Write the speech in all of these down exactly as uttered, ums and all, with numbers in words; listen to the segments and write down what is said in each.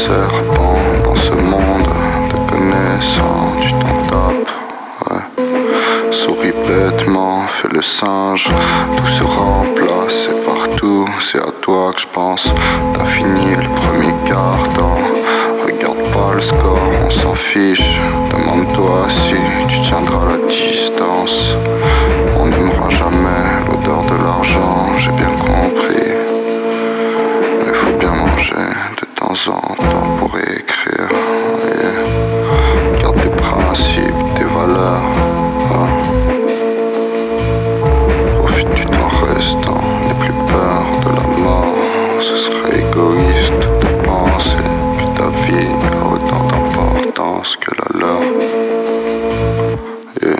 serpent dans ce monde de connaissants, tu t'en tapes, ouais. Souris bêtement, fais le singe, tout se remplace et partout, c'est à toi que je pense. T'as fini le premier quart-temps, regarde pas le score, on s'en fiche. Demande-toi si tu tiendras la distance. On n'aimera jamais l'odeur de l'argent, j'ai bien compris. Il faut bien manger de temps en temps pour écrire. Et garde tes principes, tes valeurs. Hein. Profite du temps restant, n'aie plus peur de la mort. Ce serait égoïste de penser que ta vie a autant d'importance que la leur. Yeah.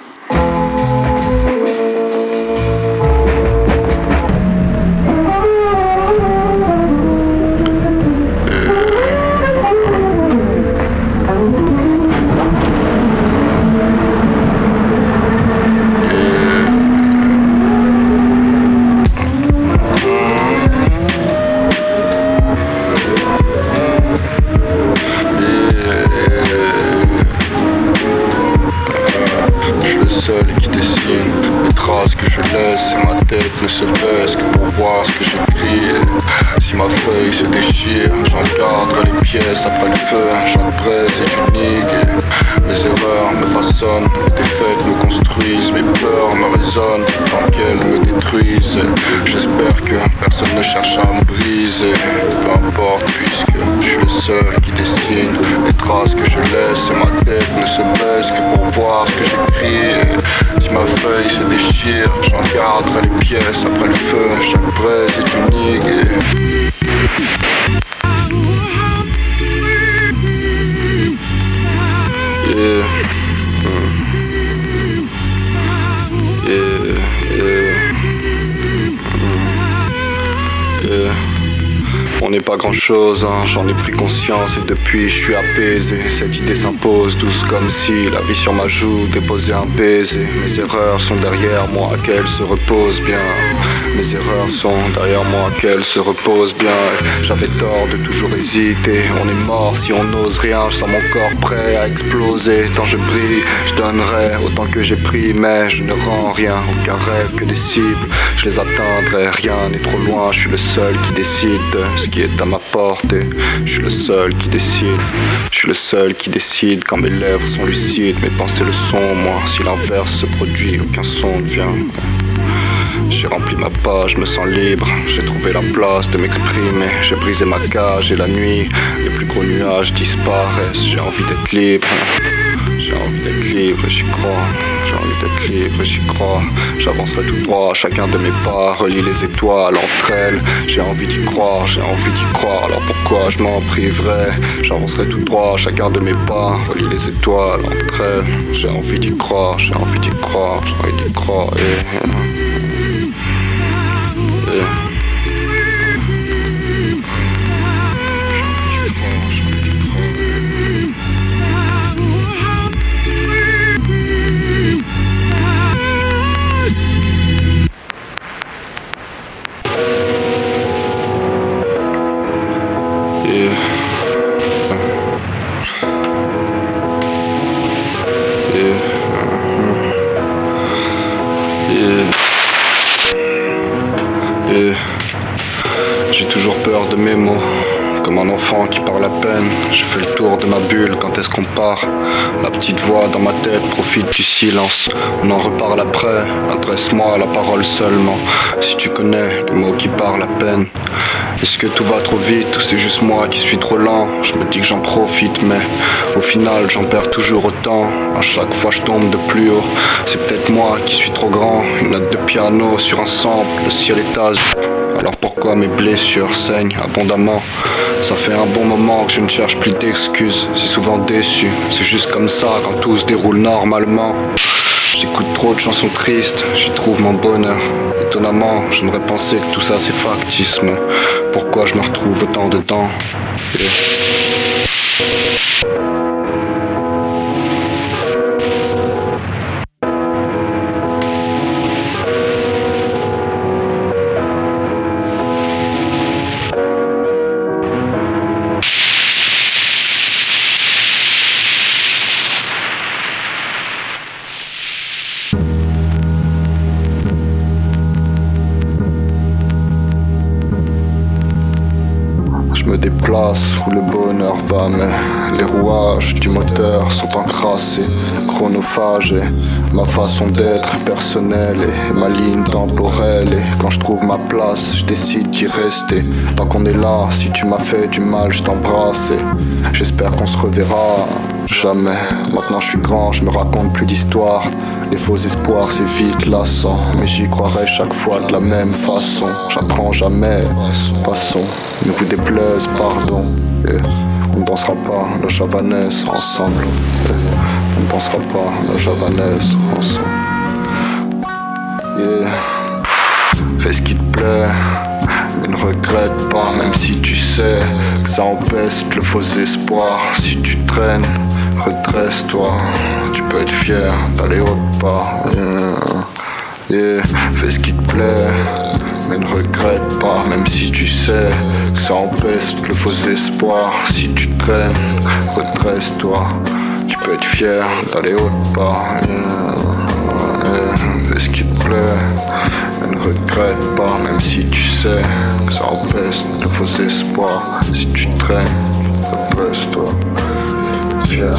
Ne se baisse que pour voir ce que j'écris. Si ma feuille se déchire, j'en garderai les pièces après le feu. Chaque braise est unique et mes erreurs me façonnent. Mes défaites me construisent, mes peurs me résonnent tant qu'elles me détruisent. J'espère que personne ne cherche à me briser. Peu importe puisque je suis le seul qui dessine les traces que je laisse. Et ma tête ne se baisse que pour voir ce que j'écris. Si ma feuille se déchire, j'en garderai les pièces après le feu. Chaque braise est unique et... Yeah. Yeah. Yeah. Yeah. On n'est pas grand chose, hein, j'en ai pris conscience et depuis je suis apaisé. Cette idée s'impose douce comme si la vie sur ma joue déposait un baiser. Mes erreurs sont derrière moi, qu'elles se reposent bien. Mes erreurs sont derrière moi, qu'elles se reposent bien. J'avais tort de toujours hésiter. On est mort si on n'ose rien. Je sens mon corps prêt à exploser. Tant je brille, je donnerai autant que j'ai pris. Mais je ne rends rien, aucun rêve que des cibles. Je les atteindrai, rien n'est trop loin. Je suis le seul qui décide de ce qui est à ma portée. Je suis le seul qui décide. Je suis le seul qui décide quand mes lèvres sont lucides. Mes pensées le sont, moi. Si l'inverse se produit, aucun son ne vient. J'ai rempli ma page, je me sens libre. J'ai trouvé la place de m'exprimer. J'ai brisé ma cage et la nuit, les plus gros nuages disparaissent. J'ai envie d'être libre. J'ai envie d'être libre et j'y crois. J'ai envie d'être libre et j'y crois. J'avancerai tout droit, chacun de mes pas relie les étoiles entre elles. J'ai envie d'y croire, j'ai envie d'y croire. Alors pourquoi je m'en priverais? J'avancerai tout droit, chacun de mes pas relie les étoiles entre elles. J'ai envie d'y croire, j'ai envie d'y croire, j'ai envie d'y croire. Et... Yeah. J'ai toujours peur de mes mots, comme un enfant qui parle à peine. J'ai fait le tour de ma bulle, quand est-ce qu'on part? La petite voix dans ma tête profite du silence. On en reparle après, adresse-moi la parole seulement. Si tu connais les mots qui parlent à peine. Est-ce que tout va trop vite ou c'est juste moi qui suis trop lent? Je me dis que j'en profite mais au final j'en perds toujours autant. À chaque fois je tombe de plus haut. C'est peut-être moi qui suis trop grand. Une note de piano sur un sample, le ciel est azur. Alors pourquoi mes blessures saignent abondamment? Ça fait un bon moment que je ne cherche plus d'excuses. C'est souvent déçu, c'est juste comme ça quand tout se déroule normalement. J'écoute trop de chansons tristes, j'y trouve mon bonheur. Étonnamment, j'aimerais penser que tout ça c'est factice, mais pourquoi je me retrouve autant dedans? Yeah. place où le bonheur va, mais les rouages du moteur sont encrassés, chronophages et ma façon d'être personnelle et ma ligne temporelle. Et quand je trouve ma place, je décide d'y rester. Tant qu'on est là, si tu m'as fait du mal, je t'embrasse et j'espère qu'on se reverra jamais. Maintenant je suis grand, je me raconte plus d'histoires. Les faux espoirs c'est vite lassant, mais j'y croirai chaque fois de la même façon. J'apprends jamais, passons, ne vous déplaise, pardon. Yeah. On ne dansera pas la javanaise ensemble. Yeah. On ne dansera pas la javanaise ensemble. Yeah. Fais ce qui te plaît, mais ne regrette pas, même si tu sais que ça empêche le faux espoir. Si tu traînes, redresse-toi, tu peux être fier d'aller autre part. Yeah. Yeah. Fais ce qui te plaît, mais ne regrette pas, même si tu sais que ça empêche le faux espoir. Si tu traînes, redresse-toi, tu peux être fier d'aller autre part. Yeah. Yeah. Fais ce qui te plaît, mais ne regrette pas, même si tu sais que ça empêche le faux espoir. Si tu traînes, redresse-toi, fier.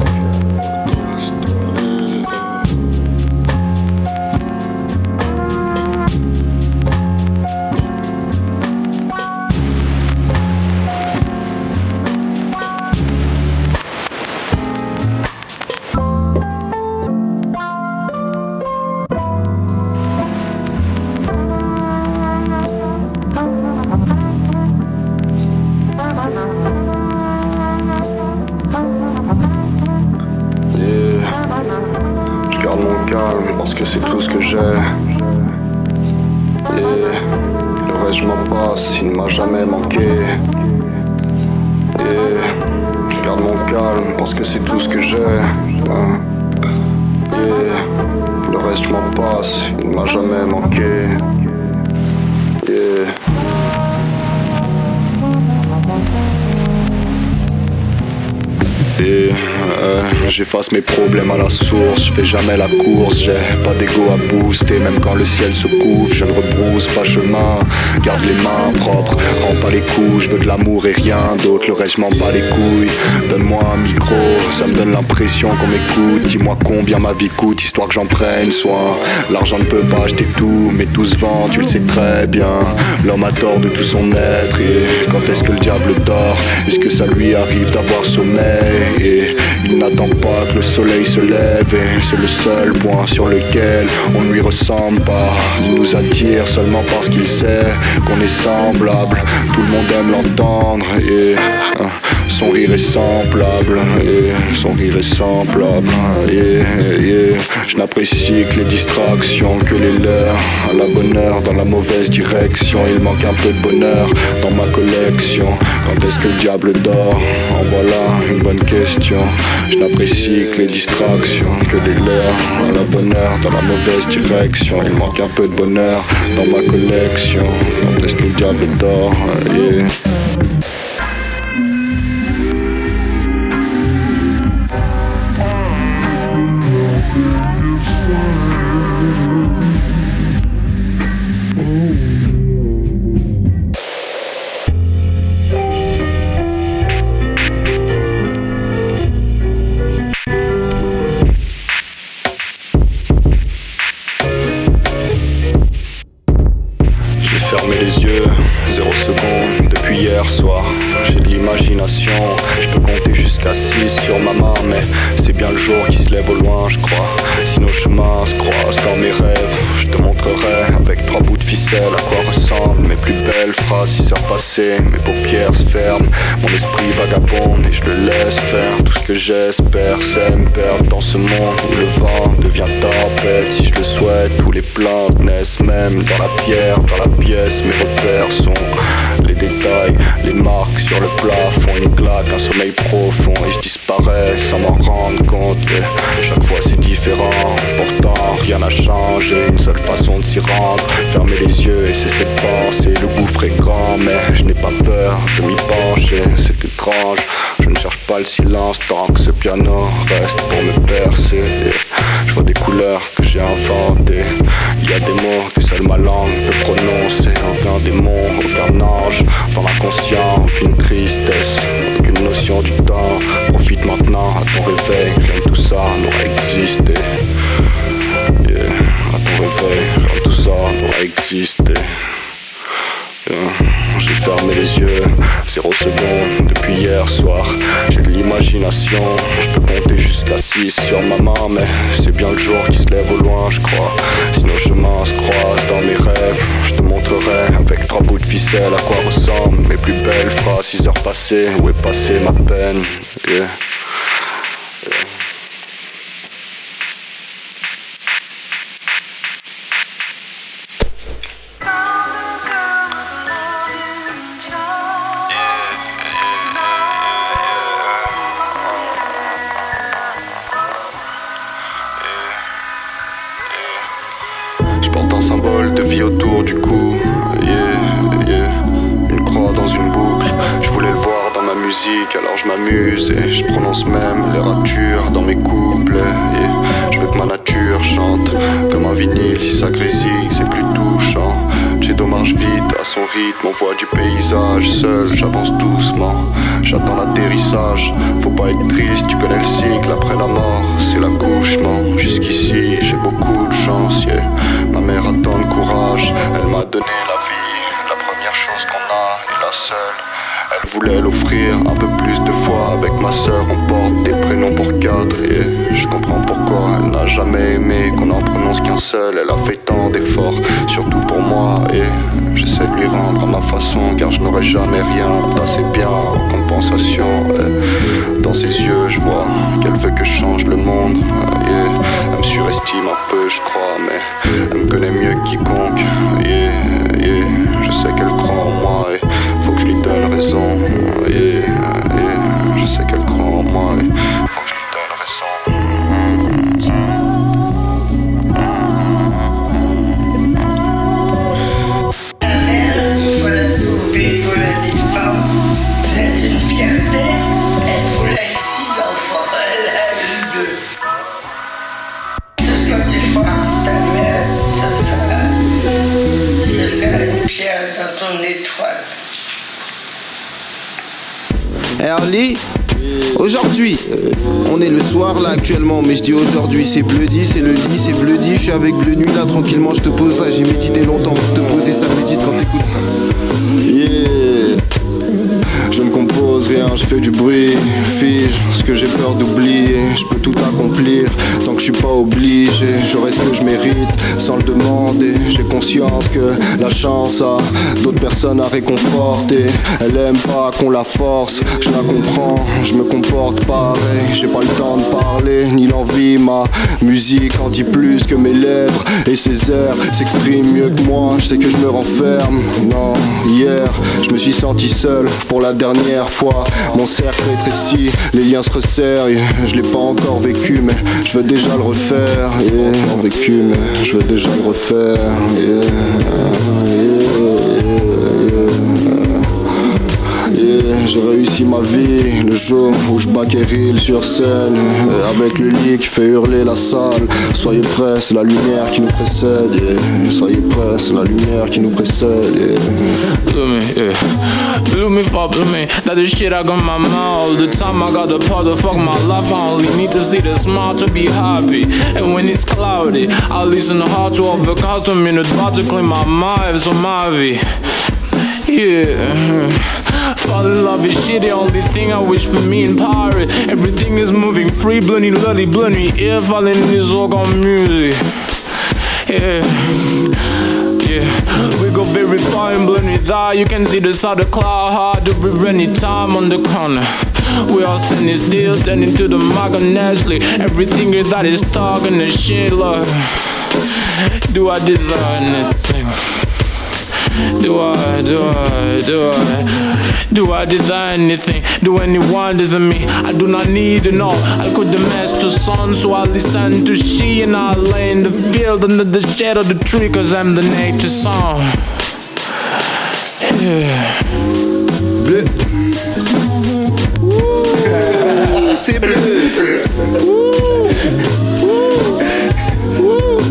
Parce que c'est tout ce que j'ai. Et le reste je m'en passe, il ne m'a jamais manqué. Et je garde mon calme parce que c'est tout ce que j'ai. Et le reste je m'en passe, il ne m'a jamais manqué. Et Et euh, j'efface mes problèmes à la source, je fais jamais la course, j'ai pas d'ego à booster, même quand le ciel se couvre, je ne rebrousse pas chemin, garde les mains propres, rends pas les coups, je veux de l'amour et rien d'autre, le reste je m'en bats les couilles, donne-moi un micro, ça me donne l'impression qu'on m'écoute, dis-moi combien ma vie coûte, histoire que j'en prenne soin, l'argent ne peut pas acheter tout, mais tout se vend, tu le sais très bien, l'homme a tort de tout son être, et quand est-ce que le diable dort, est-ce que ça lui arrive d'avoir sommeil? Et il n'attend pas que le soleil se lève, et c'est le seul point sur lequel on ne lui ressemble pas. Il nous attire seulement parce qu'il sait qu'on est semblable. Tout le monde aime l'entendre et euh, son rire est semblable, et son rire est semblable. Yeah, yeah. Je n'apprécie que les distractions, que les leurs. À la bonne heure, dans la mauvaise direction, il manque un peu de bonheur dans ma collection. Quand est-ce que le diable dort? En voilà une bonne question. Je n'apprécie que les distractions, que les leurs. À la bonne heure, dans la mauvaise direction, il manque un peu de bonheur dans ma collection. Quand est-ce que le diable dort? Yeah. Fermer les yeux, zéro seconde depuis hier soir. J'ai de l'imagination, je peux compter jusqu'à six sur ma main, mais c'est bien le jour qui se lève au loin, je crois. Si nos chemins se croisent dans mes rêves, je te montrerai avec trois bouts de ficelle à quoi ressemblent mes plus belles phrases. Six heures passées, mes paupières se ferment, mon esprit vagabonde et je le laisse faire. Tout ce que j'espère, c'est me perdre dans ce monde où le vent devient tempête. Si je le souhaite, où les plantes naissent même dans la pierre, dans la pièce. Mes repères sont les détails, les marques sur le plafond, une claque, un sommeil profond et je disparais sans m'en rendre compte. Et chaque fois c'est différent, pourtant rien n'a changé, une seule façon de s'y rendre, fermer les yeux et cesser de penser. Le gouffre est grand mais je n'ai pas peur de m'y pencher, c'est étrange, je ne cherche pas le silence tant que ce piano reste pour me percer. Je vois des couleurs que j'ai inventées. Il y a des mots que seule ma langue peut prononcer. Aucun démon, aucun ange dans l'inconscient, aucune tristesse, aucune notion du temps. Profite maintenant à ton réveil, rien de tout ça n'aura existé. Yeah, à ton réveil, rien de tout ça n'aura existé. Yeah. J'ai fermé les yeux, zéro seconde depuis hier soir. J'ai de l'imagination, je peux compter jusqu'à six sur ma main. Mais c'est bien le jour qui se lève au loin, je crois. Si nos chemins se croisent dans mes rêves, je te montrerai avec trois bouts de ficelle à quoi ressemblent mes plus belles phrases. Six heures passées, où est passée ma peine? Yeah. Yeah. Symbole de vie autour du cou, yeah, yeah. Une croix dans une boucle. Je voulais le voir dans ma musique, alors je m'amuse et je prononce même les ratures dans mes couples. Yeah. Je veux que ma nature chante comme un vinyle. Si ça grésille, c'est plus touchant. J'ai marche vite à son rythme, on voit du paysage. Seul, j'avance doucement, j'attends l'atterrissage. Faut pas être triste, tu connais le cycle. Après la mort, c'est l'accouchement. Jusqu'ici, j'ai beaucoup de chance, yeah. Ma mère a tant de courage, elle m'a donné la vie, la première chose qu'on a et la seule. Elle voulait l'offrir un peu plus de fois. Avec ma sœur, on porte des prénoms pour quatre. Et je comprends pourquoi elle n'a jamais aimé qu'on en prononce qu'un seul. Elle a fait tant d'efforts, surtout pour moi. Et j'essaie de lui rendre à ma façon, car je n'aurai jamais rien d'assez bien en compensation. Et dans ses yeux, je vois qu'elle veut que je change le monde. Et elle me surestime un peu, je crois, mais elle me connaît mieux que quiconque. Et, et je sais qu'elle croit en moi. Et faut que je lui donne raison. Yeah, yeah, je sais qu'elle croit en moi et faut que je lui donne raison. Ta mère, il faut la sauver, il faut la défendre. Vous êtes une fierté. Elle voulait six enfants, elle a eu deux. Tout ce que tu feras pour ta mère, tu seras, tu seras une pierre dans ton étoile. Early, aujourd'hui, on est le soir là actuellement, mais je dis aujourd'hui, c'est Bloody, c'est le lit, c'est Bloody, je suis avec Bleu Nuit là tranquillement, je te pose ça, j'ai médité longtemps pour te poser ça, médite quand t'écoutes ça. Yeah. Je ne compose rien, je fais du bruit, fige ce que j'ai peur d'oublier. Je peux tout accomplir tant que je suis pas obligé. J'aurai ce que je mérite sans le demander. J'ai conscience que la chance a d'autres personnes à réconforter. Elle aime pas qu'on la force, je la comprends, je me comporte pareil. J'ai pas le temps de parler, ni l'envie, ma musique en dit plus que mes lèvres. Et ses airs s'expriment mieux que moi, je sais que je me renferme. Non, hier, je me suis senti seul pour la dernière fois. Mon cercle rétrécit, les liens se resserrent. Yeah. Je l'ai pas encore vécu, mais je veux déjà le refaire. Yeah. Pas vécu, mais je veux déjà le refaire. Yeah. Yeah. Yeah. J'ai réussi ma vie le jour où je baquérille sur scène, avec le lit qui fait hurler la salle. Soyez prêts, c'est la lumière qui nous précède. Yeah. Soyez prêts, c'est la lumière qui nous précède. Yeah. Blue me, yeah. Blue me for blue me. That the shit I got my mouth. The time I got the part to fuck my life. I only need to see the smile to be happy. And when it's cloudy, I listen hard to all the custom minute about to clean my mind. So my vie. Yeah. Fall in love is shit, the only thing I wish for me in Paris. Everything is moving free, bloody, bloody, bloody. Yeah, falling in this all on music. Yeah. Yeah, we go very far in bloody that. You can see the side of cloud hard to be any time on the corner. We all standing still, turning to the mic honestly. Everything that is talking the shit, look. Do I deserve anything? Do I, do I, do I, do I desire anything? Do anyone desire me? I do not need to know. I could the master sun, so I listen to she. And I lay in the field under the shade of the tree, cause I'm the nature song. Yeah. Bleu. c'est bleu. Ouh, ouh, ouh.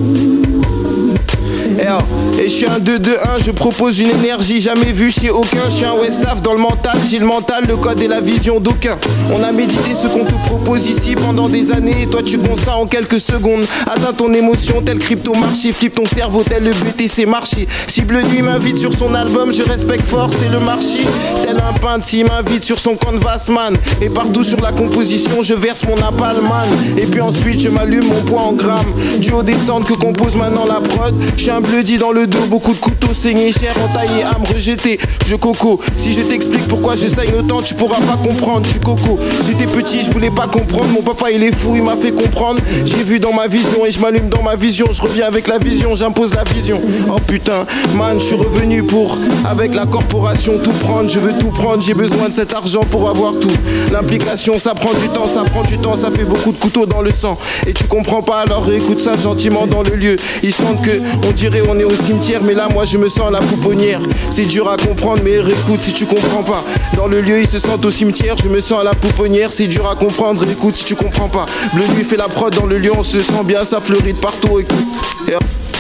Et je suis un deux deux un, je propose une énergie jamais vue chez aucun. Je suis un Westaf dans le mental, j'ai le mental, le code et la vision d'aucun. On a médité ce qu'on te propose ici pendant des années. Et toi tu gonces ça en quelques secondes. Atteins ton émotion tel crypto marché. Flippe ton cerveau tel le B T C marché. Si Bleu Nuit m'invite sur son album, je respecte fort, c'est le marché. Tel un peintre s'il m'invite sur son canvas man. Et partout sur la composition je verse mon napalm man. Et puis ensuite je m'allume mon poids en grammes. Du haut des centres que compose maintenant la prod. Je suis un Bleudi dans le dos, beaucoup de couteaux saignés, chair entaillée, âme rejetée. Je coco, si je t'explique pourquoi je saigne autant, tu pourras pas comprendre, tu coco. J'étais petit, je voulais pas comprendre, mon papa il est fou, il m'a fait comprendre. J'ai vu dans ma vision et je m'allume dans ma vision. Je reviens avec la vision, j'impose la vision. Oh putain, man, je suis revenu pour, avec la corporation, tout prendre. Je veux tout prendre, j'ai besoin de cet argent pour avoir tout. L'implication, ça prend du temps, ça prend du temps, ça fait beaucoup de couteaux dans le sang. Et tu comprends pas, alors écoute ça gentiment dans le lieu. Ils sentent que, on dirait on est au cimetière, mais là moi je me sens à la pouponnière. C'est dur à comprendre, mais écoute si tu comprends pas. Dans le lieu ils se sentent au cimetière, je me sens à la pouponnière. C'est dur à comprendre, écoute si tu comprends pas. Bleu Nuit fait la prod dans le lieu, on se sent bien, ça fleurit de partout, écoute. Et...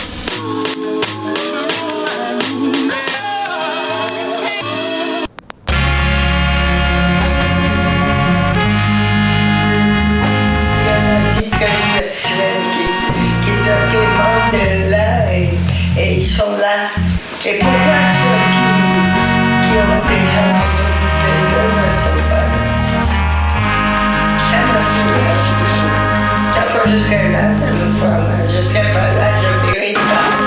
Et ils sont là. Et pourquoi ceux qui, qui ont des gens qui s'occupent d'eux ne sont pas là? Ça me fait mal. Quand je serai là, ça me fera mal. Je serai pas là, je ne verrai pas.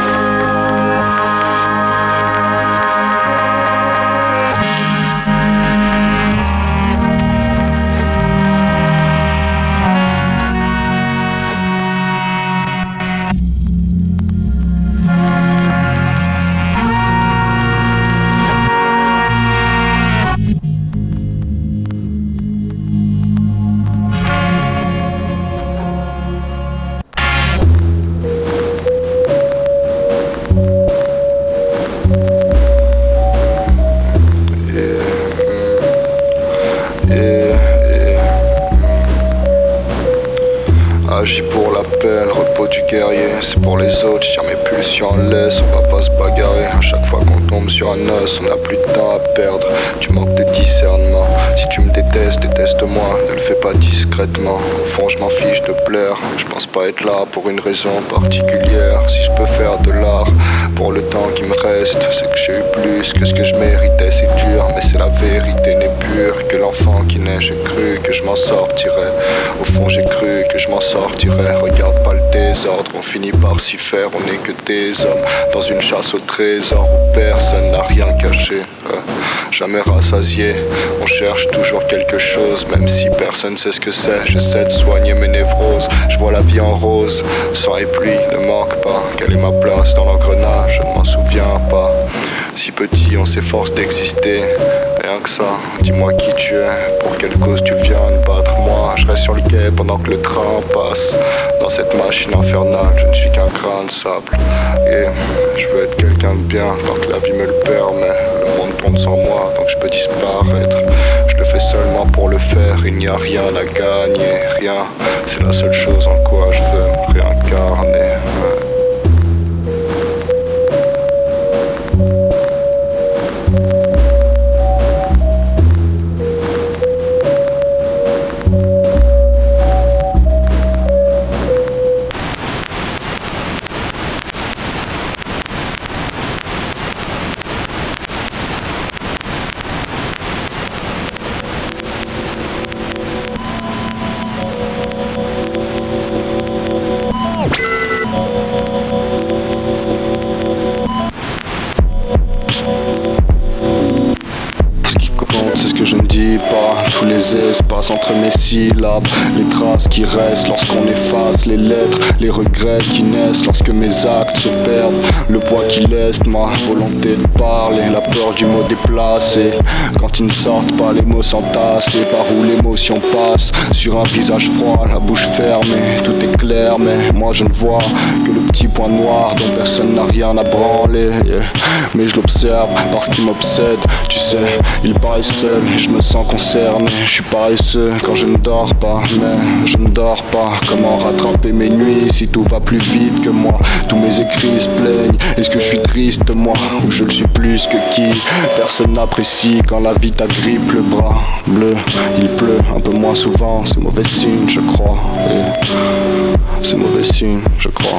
Agis pour l'appel, repos du guerrier. C'est pour les autres, je tire mes pulsions en laisse. On va pas se bagarrer, à chaque fois qu'on tombe sur un os, on a plus de temps à perdre. Tu manques de discernement. Si tu me détestes, déteste-moi, ne le fais pas discrètement. Au fond je m'en fiche de plaire, je pense pas être là pour une raison particulière. Si je peux faire de l'art pour le temps qui me reste, c'est que j'ai eu plus que ce que je méritais. C'est dur, mais c'est la vérité n'est pure que l'enfant qui naît. J'ai cru que je m'en sortirais, au fond j'ai cru que je m'en sortirais. Regarde pas le désordre, on finit par s'y faire. On n'est que des hommes dans une chasse au trésor où personne n'a rien caché, euh, jamais rassasié. On cherche toujours quelque chose, même si personne sait ce que c'est. J'essaie de soigner mes névroses, je vois la vie en rose. Sang et pluie ne manque pas, quelle est ma place dans l'engrenage, je ne m'en souviens pas. Si petit on s'efforce d'exister, rien que ça, dis-moi qui tu es, pour quelle cause tu viens de battre. Moi je reste sur le quai pendant que le train passe. Dans cette machine infernale, je ne suis qu'un grain de sable. Et je veux être quelqu'un de bien, tant que la vie me le permet. Le monde tourne sans moi, donc je peux disparaître. Je le fais seulement pour le faire, il n'y a rien à gagner, rien. C'est la seule chose en quoi je veux me réincarner. Tous les espaces entre mes syllabes, les traces qui restent lorsqu'on efface les lettres, les regrets qui naissent lorsque mes actes se perdent, le poids qui laisse ma volonté de parler, la peur du mot déplacé. Quand ils ne sortent pas, les mots s'entassent, et par où l'émotion passe, sur un visage froid, la bouche fermée, tout est clair, mais moi je ne vois que le petit point noir dont personne n'a rien à branler, yeah. Mais je l'observe parce qu'il m'obsède, tu sais, il paraît seul, je me sens concerné, je suis suis paresseux quand je ne dors pas, mais je ne dors pas. Comment rattraper mes nuits si tout va plus vite que moi? Tous mes écrits se plaignent. Est-ce que je suis triste moi? Ou je le suis plus que qui? Personne n'apprécie quand la vie t'agrippe le bras bleu. Il pleut un peu moins souvent, c'est mauvais signe je crois. Et c'est mauvais signe je crois.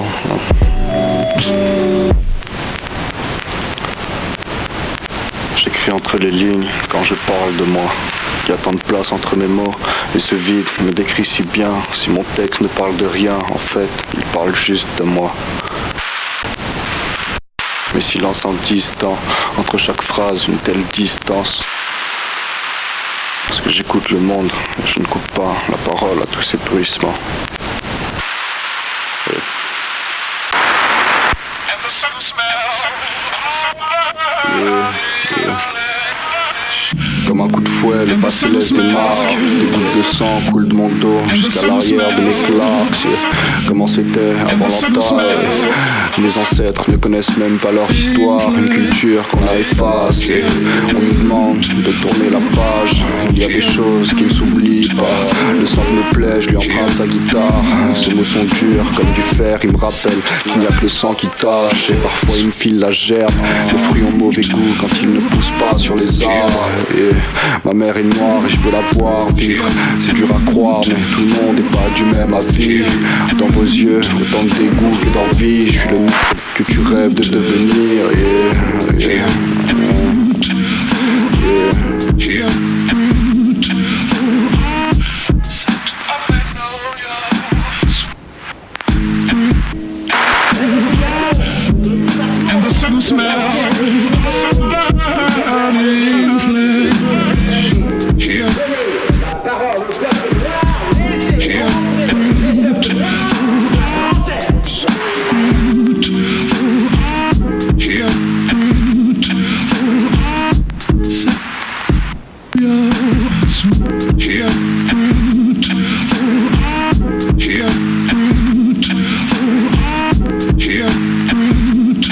J'écris entre les lignes quand je parle de moi. Il y a tant de place entre mes mots et ce vide me décrit si bien. Si mon texte ne parle de rien, en fait, il parle juste de moi. Mes silences en distant, entre chaque phrase une telle distance. Parce que j'écoute le monde et je ne coupe pas la parole à tous ces bruissements. Et... Yeah, yeah. Comme un coup de fouet, le passé laisse des marques. Des gouttes de sang coulent de mon dos jusqu'à l'arrière de mes claques. Comment c'était avant l'entaille. Mes ancêtres ne connaissent même pas leur histoire. Une culture qu'on a effacée. On nous demande de tourner la page. Il y a des choses qui ne s'oublient pas. Le sang me plaît, je lui emprunte sa guitare. Ces mots sont durs comme du fer. Il me rappelle qu'il n'y a que le sang qui tâche. Et parfois il me file la gerbe. Les fruits ont mauvais goût quand ils ne poussent pas sur les arbres. Et ma mère est noire et je veux la voir vivre. C'est dur à croire mais tout le monde n'est pas du même avis. Dans vos yeux, autant de dégoût que d'envie. Je suis le que tu rêves de devenir. Yeah, yeah, yeah, yeah. And the sun smells so burning flesh. Here, here, root, root, here, root, here, root, here, root, here, root.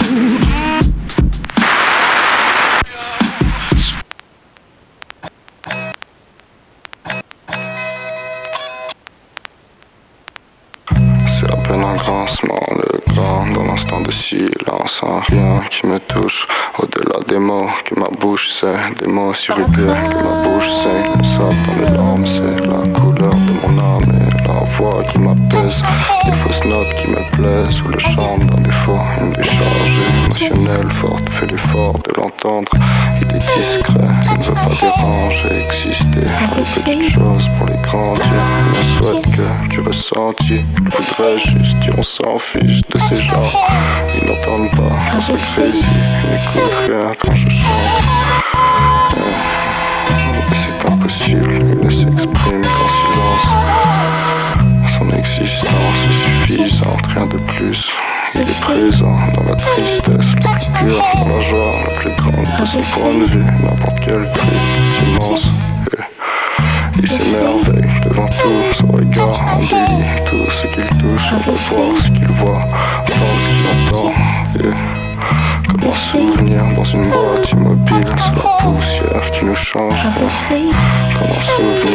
C'est à peine un grincement, le grand dans l'instant de silence, un rien qui me touche au-delà des mots que ma bouche sait, des mots surhuppés que ma bouche sait, le sable dans mes larmes, c'est la couleur de mon âme et la voix qui m'apaise, les fausses notes qui me plaisent, ou le chant d'un défaut, une décharge émotionnelle forte fait l'effort de l'entendre, il est discret, il ne veut pas déranger, exister dans les petites choses pour les grandir, il ne souhaite que du ressenti, il voudrait juste dire on s'en fiche de ces gens, ils n'entendent pas quand c'est crazy, ils n'écoutent rien quand je chante, et c'est impossible, il ne s'exprime qu'en silence, son existence est suffisante, rien de plus. Il est présent dans la tristesse la plus pure, dans la joie la plus grande de son point de vue, n'importe quel truc est immense. Et il s'émerveille devant tout, son regard en délit, tout ce qu'il touche, on peut voir ce qu'il voit, entendre ce qu'il entend. Et comme un souvenir dans une boîte immobile, c'est la poussière qui nous change. Comme un souvenir